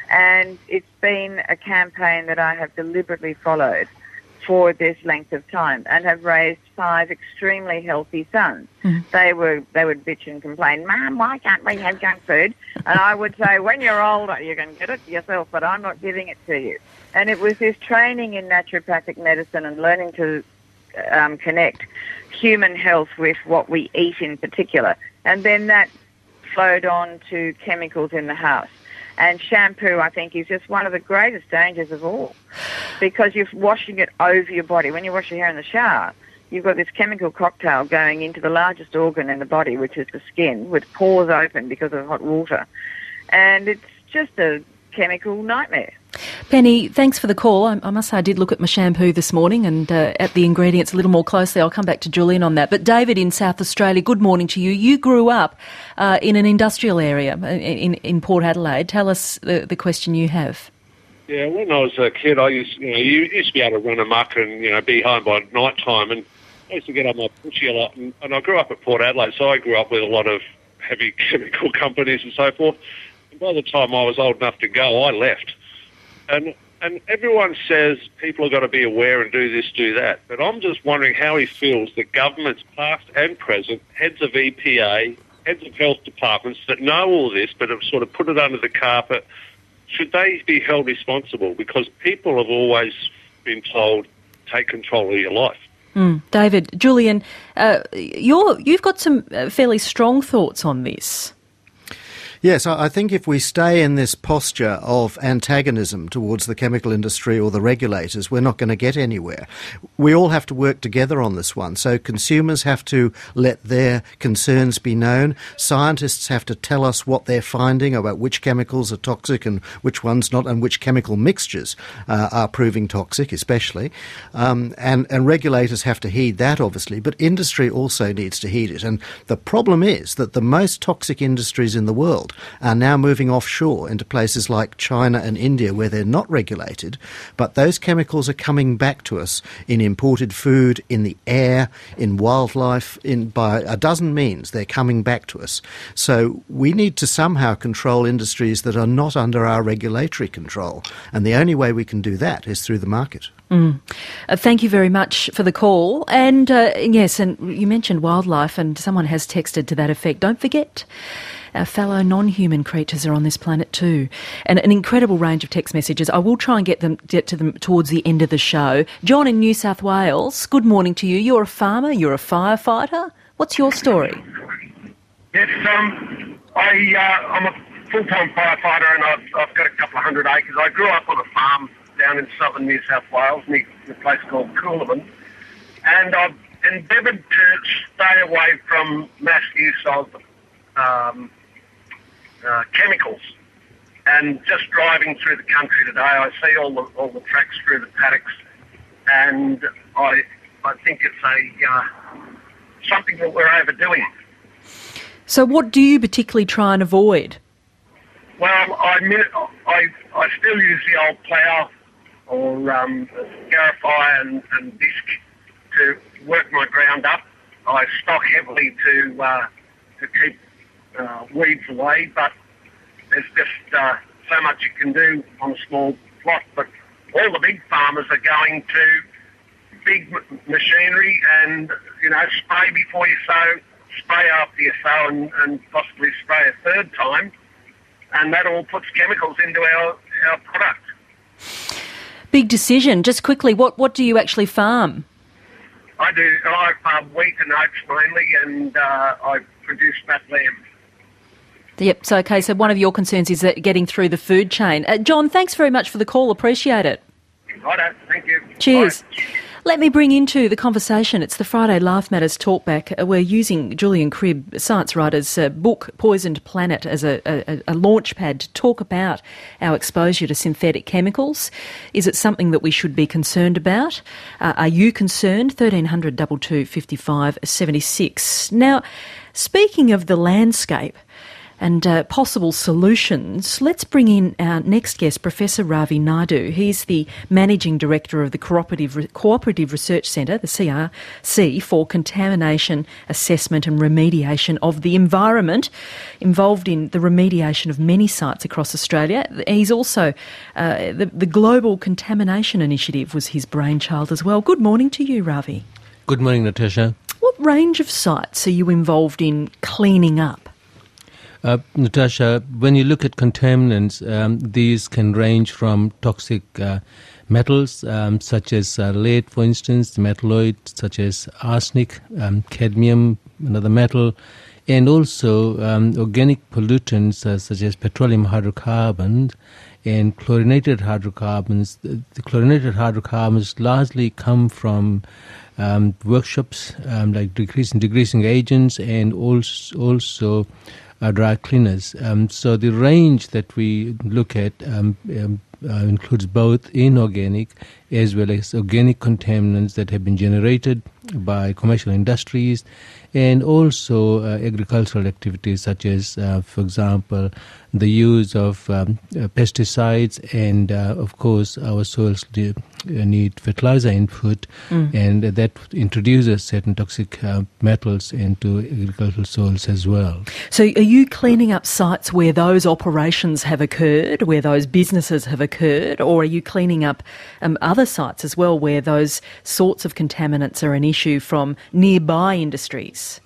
And it's been a campaign that I have deliberately followed for this length of time and have raised five extremely healthy sons. Mm. They were they would bitch and complain, Mum, why can't we have junk food? And I would say, when you're older, you can get it yourself, but I'm not giving it to you. And it was this training in naturopathic medicine and learning to um, connect human health with what we eat in particular. And then that flowed on to chemicals in the house. And shampoo, I think, is just one of the greatest dangers of all, because you're washing it over your body. When you wash your hair in the shower, you've got this chemical cocktail going into the largest organ in the body, which is the skin, with pores open because of hot water. And it's just a chemical nightmare. Penny, thanks for the call. I, I must say I did look at my shampoo this morning and uh, at the ingredients a little more closely. I'll come back to Julian on that. But David in South Australia, good morning to you. You grew up uh, in an industrial area in, in Port Adelaide. Tell us the, the question you have. Yeah, when I was a kid, I used, you know, you used to be able to run amok and, you know, be home by night time. And I used to get on my pushy a lot. And, and I grew up at Port Adelaide, so I grew up with a lot of heavy chemical companies and so forth. And by the time I was old enough to go, I left. And and everyone says people have got to be aware and do this, do that. But I'm just wondering how he feels that governments, past and present, heads of E P A, heads of health departments that know all this but have sort of put it under the carpet, should they be held responsible? Because people have always been told, take control of your life. Mm. David, Julian, uh, you're, you've got some fairly strong thoughts on this. Yes, I think if we stay in this posture of antagonism towards the chemical industry or the regulators, we're not going to get anywhere. We all have to work together on this one. So consumers have to let their concerns be known. Scientists have to tell us what they're finding about which chemicals are toxic and which ones not, and which chemical mixtures uh, are proving toxic, especially. Um, and, and regulators have to heed that, obviously, but industry also needs to heed it. And the problem is that the most toxic industries in the world are now moving offshore into places like China and India where they're not regulated, but those chemicals are coming back to us in imported food, in the air, in wildlife, in by a dozen means they're coming back to us. So we need to somehow control industries that are not under our regulatory control, and the only way we can do that is through the market. Mm. Uh, thank you very much for the call. And uh, yes, and you mentioned wildlife, and someone has texted to that effect. Don't forget, our fellow non-human creatures are on this planet too. And an incredible range of text messages. I will try and get them get to them towards the end of the show. John in New South Wales, good morning to you. You're a farmer, you're a firefighter. What's your story? Yes, um, I, uh, I'm a full-time firefighter and I've, I've got a couple of hundred acres. I grew up on a farm down in southern New South Wales, near a place called Coolabin. And I've endeavoured to stay away from mass use of um, uh, chemicals. And just driving through the country today, I see all the all the tracks through the paddocks, and I I think it's a uh, something that we're overdoing. So, what do you particularly try and avoid? Well, I I I still use the old plough or um, Garify and, and disc to work my ground up. I stock heavily to uh, to keep uh, weeds away, but there's just uh, so much you can do on a small plot. But all the big farmers are going to big m- machinery and, you know, spray before you sow, spray after you sow, and, and possibly spray a third time. And that all puts chemicals into our, our product. Big decision. Just quickly, what, what do you actually farm? I do. I farm wheat and oats mainly, and uh, I produce fat lamb. Yep, so okay, so one of your concerns is that getting through the food chain. Uh, John, thanks very much for the call, appreciate it. Righto, thank you. Cheers. Bye. Let me bring into the conversation, it's the Friday Life Matters Talkback. We're using Julian Cribb, science writer's uh, book, Poisoned Planet, as a, a, a launch pad to talk about our exposure to synthetic chemicals. Is it something that we should be concerned about? Uh, are you concerned? thirteen hundred, two two five five, seven six. Now, speaking of the landscape and uh, possible solutions, let's bring in our next guest, Professor Ravi Naidu. He's the Managing Director of the Cooperative, Cooperative Research Centre, the C R C, for Contamination Assessment and Remediation of the Environment, involved in the remediation of many sites across Australia. He's also, uh, the, the Global Contamination Initiative was his brainchild as well. Good morning to you, Ravi. Good morning, Natasha. What range of sites are you involved in cleaning up? Uh, Natasha, when you look at contaminants, um, these can range from toxic uh, metals, um, such as uh, lead, for instance, metalloids such as arsenic, um, cadmium, another metal, and also um, organic pollutants uh, such as petroleum hydrocarbons and chlorinated hydrocarbons. The, the chlorinated hydrocarbons largely come from um, workshops um, like degreasing, degreasing agents and also, also Uh, dry cleaners. Um, so the range that we look at um, um, uh, includes both inorganic as well as organic contaminants that have been generated by commercial industries and also uh, agricultural activities such as, uh, for example, the use of um, uh, pesticides and, uh, of course, our soils do, uh, need fertilizer input mm. and uh, that introduces certain toxic uh, metals into agricultural soils as well. So are you cleaning up sites where those operations have occurred, where those businesses have occurred, or are you cleaning up um, other sites as well where those sorts of contaminants are an issue from nearby industries?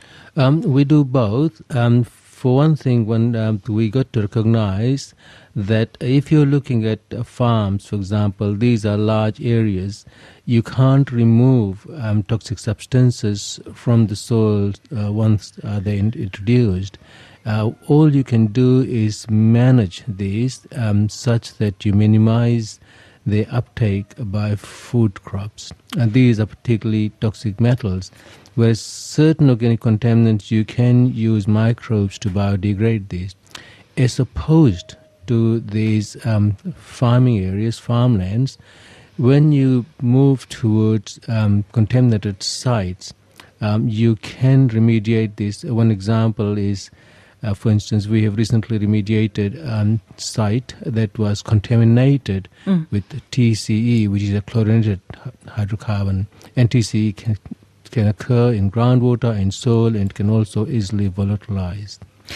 Um, we do both. Um, for one thing, when um, we got to recognise that if you're looking at uh, farms, for example, these are large areas, you can't remove um, toxic substances from the soil uh, once uh, they're in- introduced. Uh, all you can do is manage these um, such that you minimise the uptake by food crops. And these are particularly toxic metals, whereas certain organic contaminants, you can use microbes to biodegrade these, as opposed to these um, farming areas, farmlands. When you move towards um, contaminated sites, um, you can remediate this. One example is, Uh, for instance, we have recently remediated a um, site that was contaminated mm. with T C E, which is a chlorinated hydrocarbon. And T C E can, can occur in groundwater and soil and can also easily volatilize.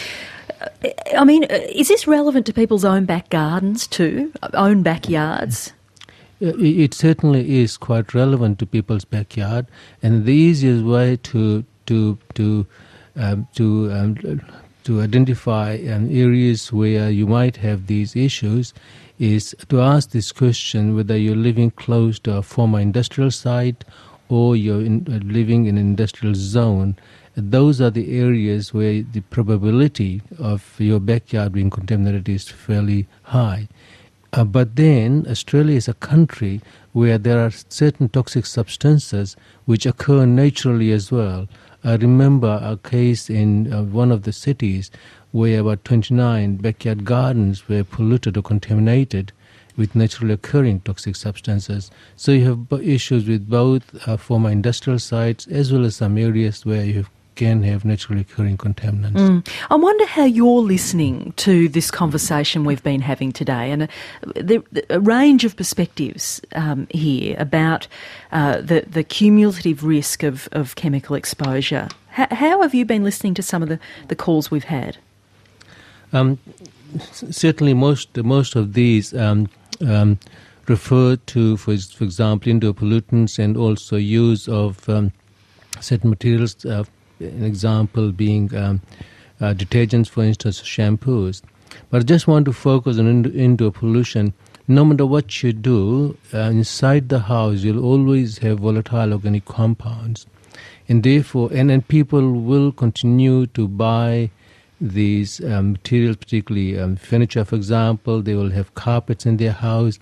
I mean, is this relevant to people's own back gardens too, own backyards? It certainly is quite relevant to people's backyard, and the easiest way to to to um, to um, to identify um, areas where you might have these issues is to ask this question whether you're living close to a former industrial site or you're in, uh, living in an industrial zone. Those are the areas where the probability of your backyard being contaminated is fairly high. Uh, but then Australia is a country where there are certain toxic substances which occur naturally as well. I remember a case in uh, one of the cities where about twenty-nine backyard gardens were polluted or contaminated with naturally occurring toxic substances. So you have b- issues with both uh, former industrial sites as well as some areas where you have can have naturally occurring contaminants. Mm. I wonder how you're listening to this conversation we've been having today, and a, the, a range of perspectives um, here about uh, the, the cumulative risk of, of chemical exposure. H- how have you been listening to some of the, the calls we've had? Um, certainly most, most of these um, um, refer to, for, for example, indoor pollutants and also use of um, certain materials, uh, an example being um, uh, detergents, for instance, shampoos. But I just want to focus on ind- indoor pollution no matter what you do, uh, inside the house you'll always have volatile organic compounds. And therefore, and, and people will continue to buy these um, materials, particularly um, furniture, for example. They will have carpets in their house.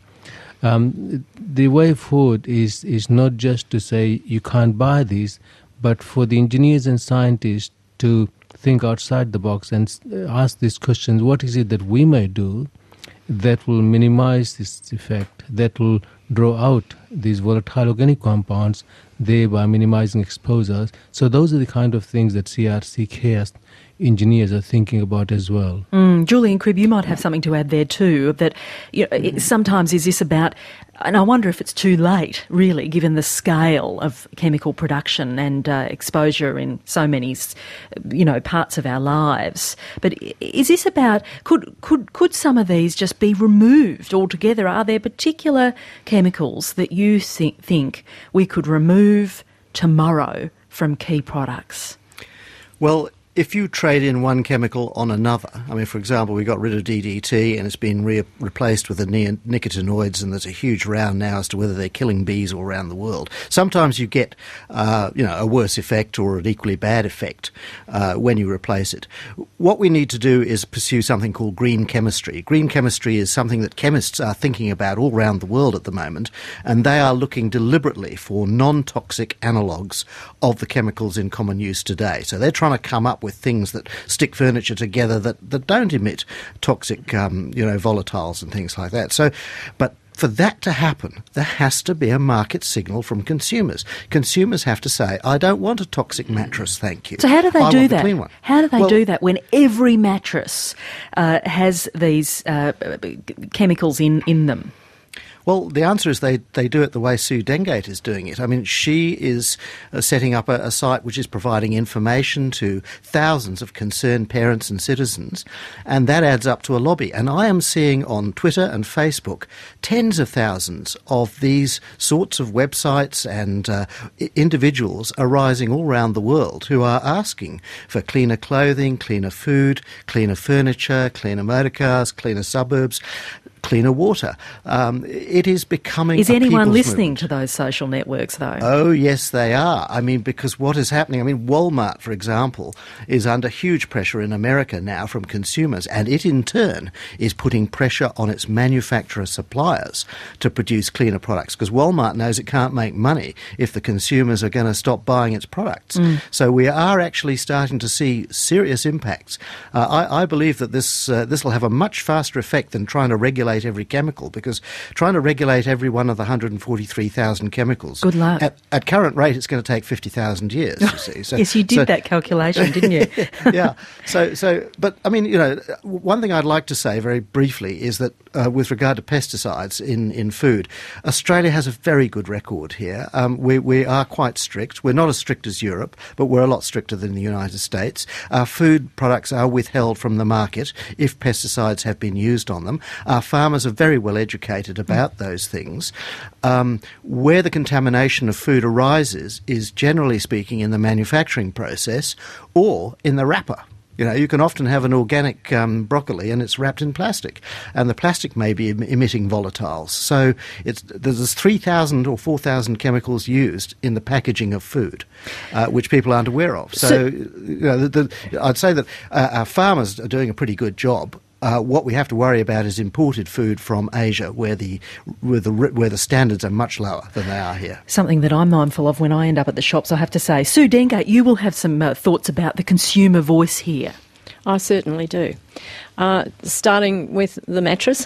Um, the way forward is, is not just to say you can't buy these, but for the engineers and scientists to think outside the box and ask these questions: what is it that we may do that will minimize this effect, that will draw out these volatile organic compounds, thereby minimizing exposures? So those are the kind of things that C R C CARES engineers are thinking about as well. Mm, Julian Cribb, you might have something to add there too, that you know, it, sometimes is this about, and I wonder if it's too late, really, given the scale of chemical production and uh, exposure in so many, you know, parts of our lives. But is this about, could could could some of these just be removed altogether? Are there particular chemicals that you think, think we could remove tomorrow from key products? Well, if you trade in one chemical on another, I mean, for example, we got rid of D D T and it's been re- replaced with the neonicotinoids, and there's a huge row now as to whether they're killing bees all around the world. Sometimes you get, uh, you know, a worse effect or an equally bad effect uh, when you replace it. What we need to do is pursue something called green chemistry. Green chemistry is something that chemists are thinking about all around the world at the moment, and they are looking deliberately for non-toxic analogues of the chemicals in common use today. So they're trying to come up with things that stick furniture together that, that don't emit toxic, um, you know, volatiles and things like that. So, but for that to happen, there has to be a market signal from consumers. Consumers have to say, I don't want a toxic mattress, thank you. So how do they I do want that? the clean one. How do they well, do that when every mattress uh, has these uh, chemicals in, in them? Well, the answer is they, they do it the way Sue Dengate is doing it. I mean, she is uh, setting up a, a site which is providing information to thousands of concerned parents and citizens, and that adds up to a lobby. And I am seeing on Twitter and Facebook tens of thousands of these sorts of websites and uh, individuals arising all around the world who are asking for cleaner clothing, cleaner food, cleaner furniture, cleaner motor cars, cleaner suburbs, cleaner water. Um, it is becoming Is a anyone people's listening movement. to those social networks, though? Oh, yes, they are. I mean, because what is happening, I mean, Walmart, for example, is under huge pressure in America now from consumers, and it in turn is putting pressure on its manufacturer suppliers to produce cleaner products, because Walmart knows it can't make money if the consumers are going to stop buying its products. Mm. So we are actually starting to see serious impacts. Uh, I, I believe that this uh, this will have a much faster effect than trying to regulate every chemical, because trying to regulate every one of the one hundred forty-three thousand chemicals, Good luck. At, at current rate, it's going to take fifty thousand years, you see. So, yes, you did so, that calculation, didn't you? yeah. So, so, but I mean, you know, one thing I'd like to say very briefly is that uh, with regard to pesticides in, in food, Australia has a very good record here. Um, we, we are quite strict. We're not as strict as Europe, but we're a lot stricter than the United States. Our food products are withheld from the market if pesticides have been used on them. Our farmers are very well educated about those things. Um, where the contamination of food arises is, generally speaking, in the manufacturing process or in the wrapper. You know, you can often have an organic um, broccoli and it's wrapped in plastic, and the plastic may be em- emitting volatiles. So it's, there's three thousand or four thousand chemicals used in the packaging of food, uh, which people aren't aware of. So, so you know, the, the, I'd say that uh, our farmers are doing a pretty good job. Uh, what we have to worry about is imported food from Asia, where the where the where the standards are much lower than they are here. Something that I'm mindful of when I end up at the shops, I have to say. Sue Dengate, you will have some uh, thoughts about the consumer voice here. I certainly do. Uh, starting with the mattress,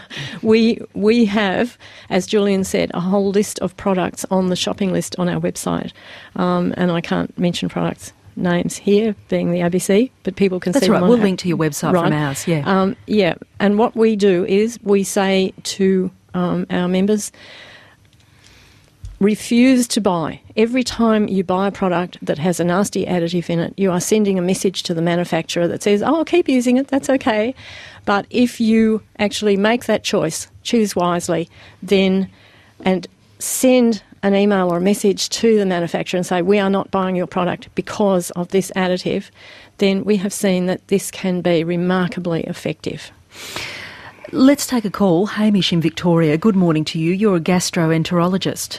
we we have, as Julian said, a whole list of products on the shopping list on our website, um, and I can't mention products names here, being the A B C, but people can That's see right. them on We'll our, link to your website right. from ours, yeah. Um, yeah, and what we do is we say to um, our members, refuse to buy. Every time you buy a product that has a nasty additive in it, you are sending a message to the manufacturer that says, oh, I'll keep using it, that's okay. But if you actually make that choice, choose wisely, then and send an email or a message to the manufacturer and say, we are not buying your product because of this additive, then we have seen that this can be remarkably effective. Let's take a call. Hamish in Victoria, good morning to you. You're a gastroenterologist.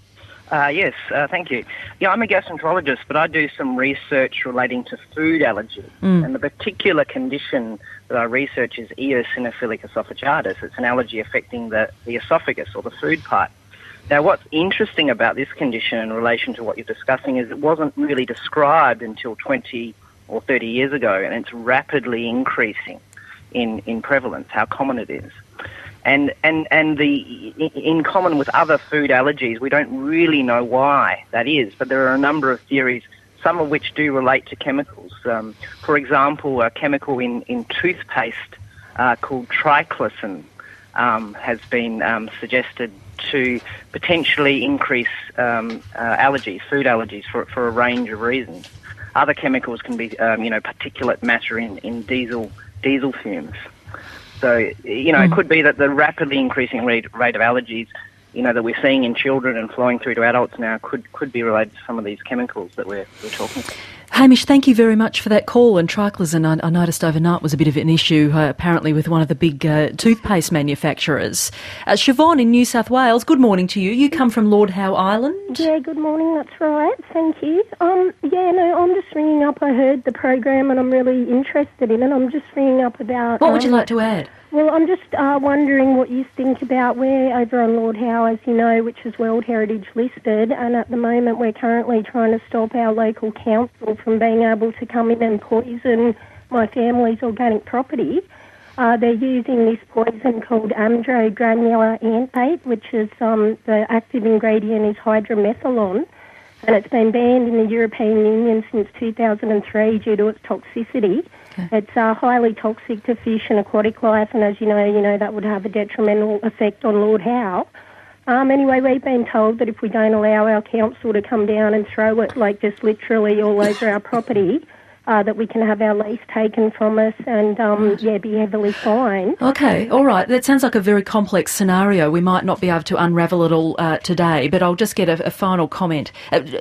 Uh, yes, uh, thank you. Yeah, I'm a gastroenterologist, but I do some research relating to food allergy. Mm. And the particular condition that I research is eosinophilic esophagitis. It's an allergy affecting the, the esophagus or the food pipe. Now, what's interesting about this condition in relation to what you're discussing is it wasn't really described until twenty or thirty years ago, and it's rapidly increasing in, in prevalence, how common it is. And, and, and the, in common with other food allergies, we don't really know why that is, but there are a number of theories, some of which do relate to chemicals. Um, for example, a chemical in, in toothpaste uh, called triclosan um, has been um, suggested to potentially increase um, uh, allergies, food allergies, for, for a range of reasons. Other chemicals can be, um, you know, particulate matter in, in diesel diesel fumes. So, you know, mm. it could be that the rapidly increasing rate, rate of allergies, you know, that we're seeing in children and flowing through to adults now could, could be related to some of these chemicals that we're, we're talking about. Hamish, thank you very much for that call. And triclosan, I, I noticed overnight, was a bit of an issue, uh, apparently, with one of the big uh, toothpaste manufacturers. Uh, Siobhan in New South Wales, good morning to you. You come from Lord Howe Island. Yeah, good morning, that's right. Thank you. Um, yeah, no, I'm just ringing up. I heard the program and I'm really interested in it. I'm just ringing up about... What um, would you like to add? Well, I'm just uh, wondering what you think about, we're over on Lord Howe, as you know, which is World Heritage listed, and at the moment we're currently trying to stop our local council from being able to come in and poison my family's organic property. Uh, they're using this poison called amdrogranular antbate, which is um, the active ingredient is hydromethalon, and it's been banned in the European Union since two thousand three due to its toxicity. Okay. It's uh, highly toxic to fish and aquatic life, and as you know, you know that would have a detrimental effect on Lord Howe. Um, anyway, we've been told that if we don't allow our council to come down and throw it, like just literally all over our property, uh, that we can have our lease taken from us and, um, right. yeah, be heavily fined. Okay, all right. That sounds like a very complex scenario. We might not be able to unravel it all uh, today, but I'll just get a, a final comment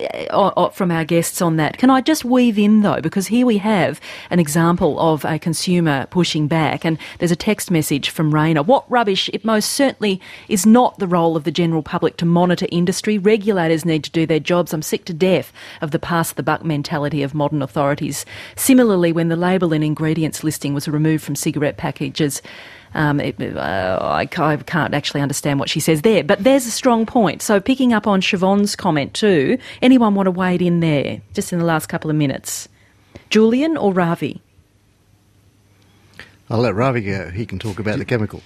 uh, from our guests on that. Can I just weave in, though, because here we have an example of a consumer pushing back, and there's a text message from Raina. What rubbish! It most certainly is not the role of the general public to monitor industry. Regulators need to do their jobs. I'm sick to death of the pass-the-buck mentality of modern authorities. Similarly, when the label and ingredients listing was removed from cigarette packages, um, it, uh, I, I can't actually understand what she says there. But there's a strong point. So picking up on Siobhan's comment too, anyone want to wade in there just in the last couple of minutes? Julian or Ravi? I'll let Ravi go. He can talk about the chemical.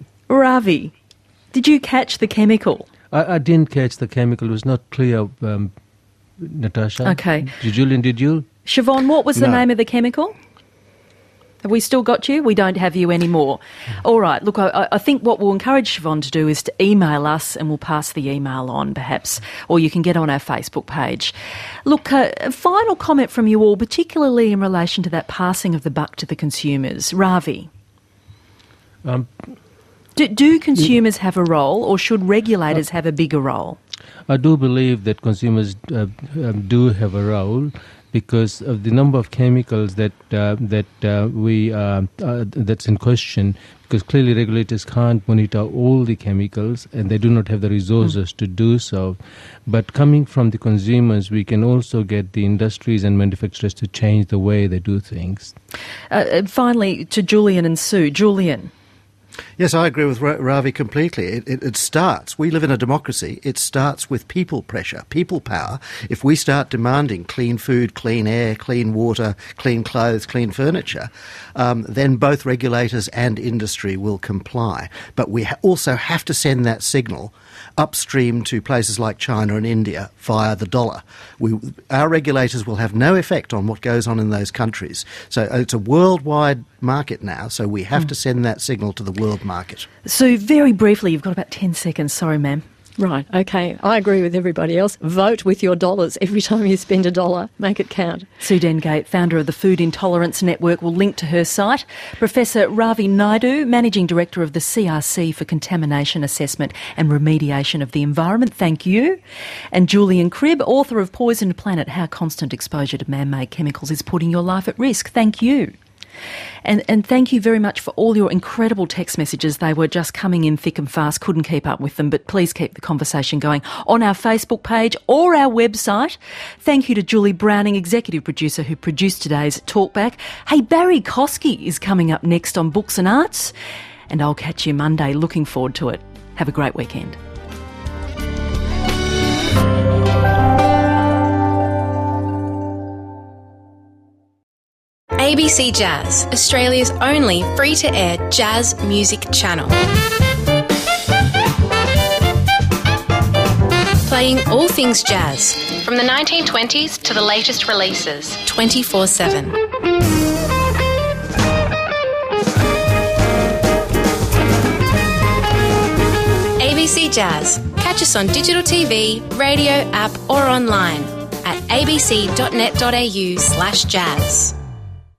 Ravi, did you catch the chemical? I, I didn't catch the chemical. It was not clear, um, Natasha. Okay. Julian, did you? Siobhan, what was the no. name of the chemical? Have we still got you? We don't have you anymore. All right. Look, I, I think what we'll encourage Siobhan to do is to email us and we'll pass the email on perhaps, or you can get on our Facebook page. Look, uh, a final comment from you all, particularly in relation to that passing of the buck to the consumers. Ravi? Um, do, do consumers have a role, or should regulators uh, have a bigger role? I do believe that consumers uh, um, do have a role, because of the number of chemicals that uh, that uh, we uh, uh, that's in question. Because clearly regulators can't monitor all the chemicals, and they do not have the resources mm. to do so. But coming from the consumers, we can also get the industries and manufacturers to change the way they do things. Uh, and finally, to Julian and Sue. Julian. Yes, I agree with Ravi completely. It, it, it starts, we live in a democracy, it starts with people pressure, people power. If we start demanding clean food, clean air, clean water, clean clothes, clean furniture, um, then both regulators and industry will comply. But we ha- also have to send that signal upstream to places like China and India via the dollar. We, our regulators will have no effect on what goes on in those countries. So it's a worldwide market now, so we have mm. to send that signal to the world market. So very briefly, you've got about ten seconds. Sorry, ma'am. Right, okay. I agree with everybody else. Vote with your dollars. Every time you spend a dollar, make it count. Sue Dengate, founder of the Food Intolerance Network, will link to her site. Professor Ravi Naidu, Managing Director of the C R C for Contamination Assessment and Remediation of the Environment, thank you. And Julian Cribb, author of Poisoned Planet, How Constant Exposure to Man-Made Chemicals is Putting Your Life at Risk, thank you. And, and thank you very much for all your incredible text messages. They were just coming in thick and fast, couldn't keep up with them, but please keep the conversation going on our Facebook page or our website. Thank you to Julie Browning, executive producer, who produced today's Talkback. Hey, Barry Kosky is coming up next on Books and Arts, and I'll catch you Monday. Looking forward to it. Have a great weekend. A B C Jazz, Australia's only free-to-air jazz music channel. Playing all things jazz, from the nineteen twenties to the latest releases, twenty-four seven. A B C Jazz. Catch us on digital T V, radio, app or online at abc.net.au slash jazz.